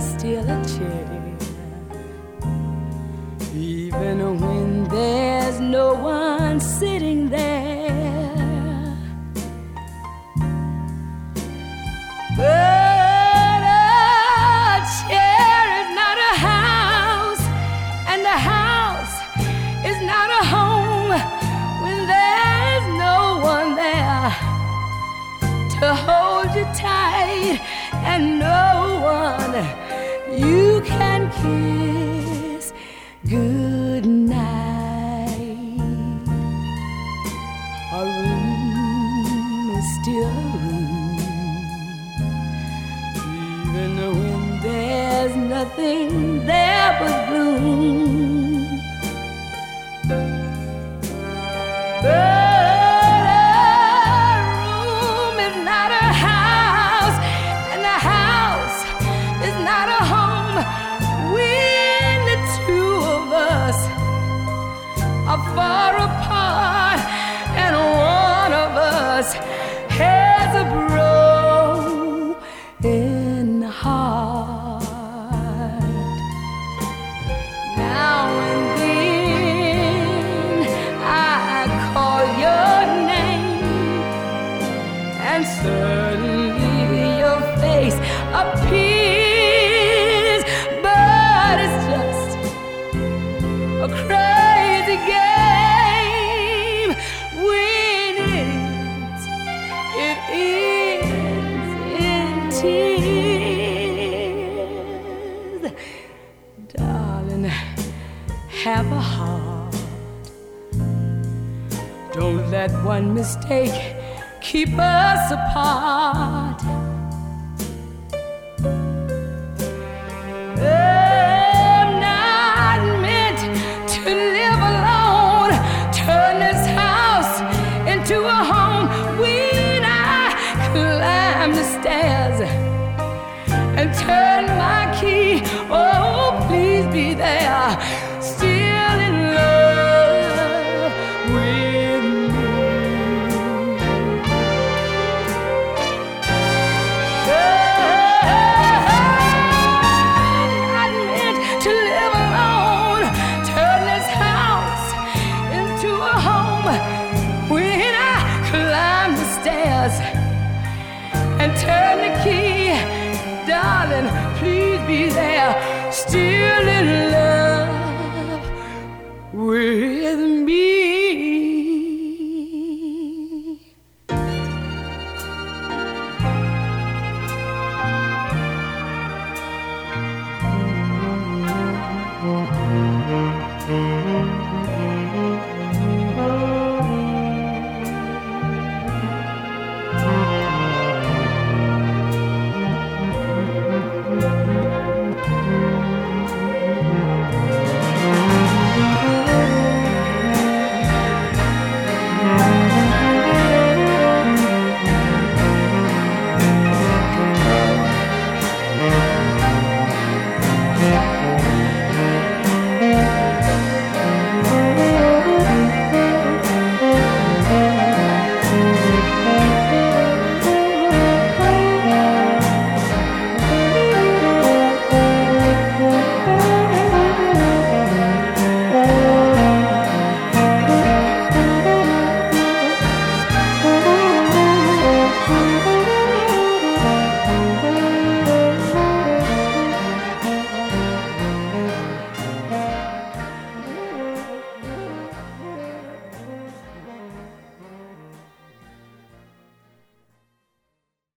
still a chair, even when there's no one sitting there. But a chair is not a house, and a house is not a home when there's no one there to hold you tight, and no one you can kiss good night. A room is still a room, even when there's nothing there but gloom. But a room is not a house, and a house is not a home when the two of us are far apart, and one of us has a broken heart. Now and then I call your name, and suddenly your face appears, but it's just a crazy game. When it ends in tears. Darling, have a heart. Don't let one mistake keep us apart. I'm not meant to live alone. Turn this house into a home. When I climb the stairs and turn my key, oh, please be there